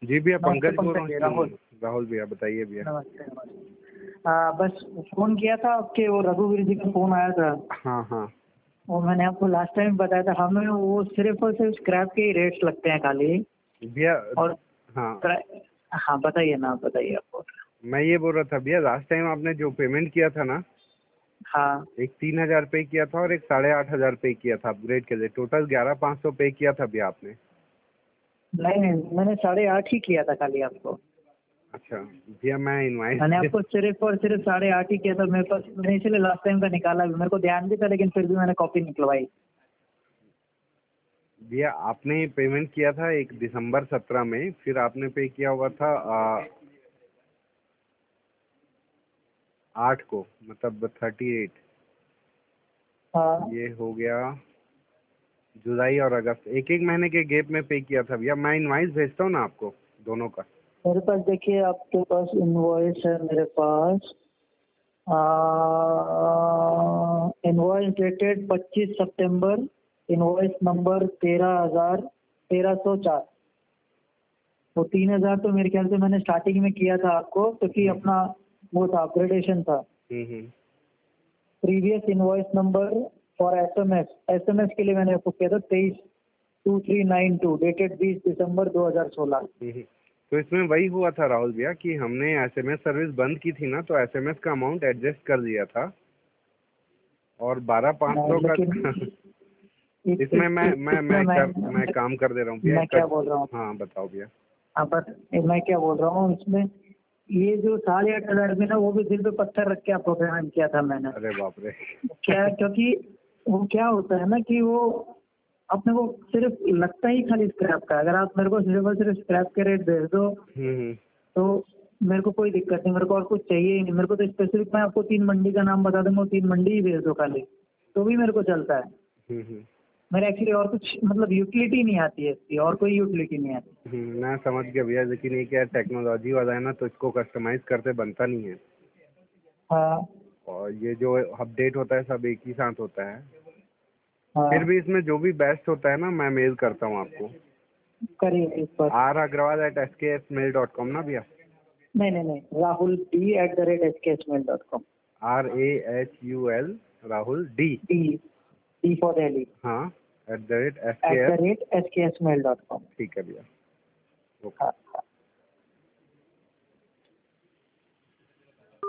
जी भैया, नमस्ते पंकज बोल रहा पंकज, हूँ। राहुल। राहुल भैया, बताइए भैया। नमस्ते नमस्ते। बस फोन किया था आपके, वो रघुवीर जी का फोन आया था। हाँ हाँ। वो मैंने आपको लास्ट टाइम बताया था, हमें वो सिर्फ और सिर्फ स्क्रैप के ही रेट्स लगते हैं खाली। भैया और हाँ, हाँ बताइए ना, आप बताइए आपको। मैं ये बोल रहा था भैया, लास्ट टाइम आपने जो पेमेंट किया था ना, हाँ एक 3,000 पे किया था और एक 8,500 पे किया था अपग्रेड के लिए, टोटल 11,500 पे किया था भैया आपने। नहीं नहीं, मैंने 8.5 ही किया था खाली आपको। अच्छा भैया, मैं मैंने इनवाइस आपको सिर्फ और सिर्फ 8.5 ही किया था मेरे पास। मैंने इसलिए लास्ट टाइम का निकाला भी, मेरे को ध्यान भी था, लेकिन फिर भी मैंने कॉपी निकलवाई। भैया आपने पेमेंट किया था एक दिसंबर 17 में, फिर आपने पे किया हुआ था 8 को, मतलब 38। हाँ ये हो गया जुलाई और अगस्त, एक एक महीने के गैप में पे किया था भैया। मैं इनवाइस भेजता हूँ ना आपको दोनों का। मेरे पास देखिए, आपके पास इनवॉइस है मेरे पास। इनवॉइस डेटेड 25 सितंबर, इनवॉइस नंबर 13,4। वो 3,000 तो मेरे ख्याल से मैंने स्टार्टिंग में किया था आपको, क्योंकि अपना वो था, अपग्रेडेशन था। हम्म। Previous invoice number for SMS, SMS के लिए मैंने आपको किया था 23/23/92, डेटेड 20 दिसंबर 2016। तो इसमें वही हुआ था राहुल भैया कि हमने एसएमएस सर्विस बंद की थी ना, तो एसएमएस का अमाउंट एडजस्ट कर दिया था और 12,500 का लेकिन इसमें मैं मैं काम कर दे रहा हूँ भैया मैं क्या बोल रहा हूँ, हाँ बताओ भैया। पर मैं क्या बोल रहा हूँ इसमें, ये जो 8,500 में ना, वो भी दिल पे पत्थर रख के आपको पेमेंट किया था मैंने। अरे बाप रे। क्या, क्योंकि वो क्या होता है ना कि वो अपने को सिर्फ लगता ही खाली स्क्रैप का। अगर आप मेरे को सिर्फ और सिर्फ स्क्रैप के रेट भेज दो हम्म। तो मेरे को कोई दिक्कत नहीं, मेरे को और कुछ चाहिए ही नहीं। मेरे को तो स्पेसिफिक, मैं आपको 3 मंडी का नाम बता दूंगा, 3 मंडी ही भेज दो खाली, तो भी मेरे को चलता है। हम्म। मेरे एक्चुअली और कुछ मतलब यूटिलिटी नहीं आती है इसकी, और कोई यूटिलिटी नहीं आती। मैं समझ गया भैया, लेकिन ये क्या टेक्नोलॉजी वाला है ना, तो इसको कस्टमाइज करते बनता नहीं है। हाँ और ये जो अपडेट होता है सब एक ही साथ होता है। फिर हाँ, भी इसमें जो भी बेस्ट होता है ना, मैं मेल करता हूँ आपको। करिए इस पर। ragrwal@skfmail.com ना भैया। नहीं नहीं नहीं, rahul@skmail.com। RAHUL Rahul D। D for Delhi, हाँ, @ @skmail.com। ठीक है भैया। ओके। हाँ हाँ।